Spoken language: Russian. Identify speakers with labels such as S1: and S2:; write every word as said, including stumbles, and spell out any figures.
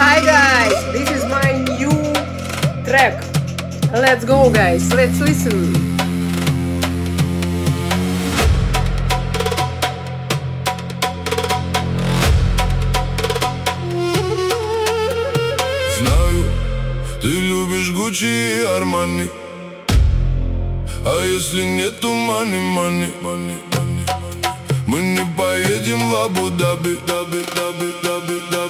S1: Hi guys, this is my new track. Let's go guys, let's listen.
S2: Знаю, ты любишь Гуччи и Армани, а если нету мани, мани, мани, мани, мы не поедем в Абу-Даби, Даби, Даби, Даби, Даби.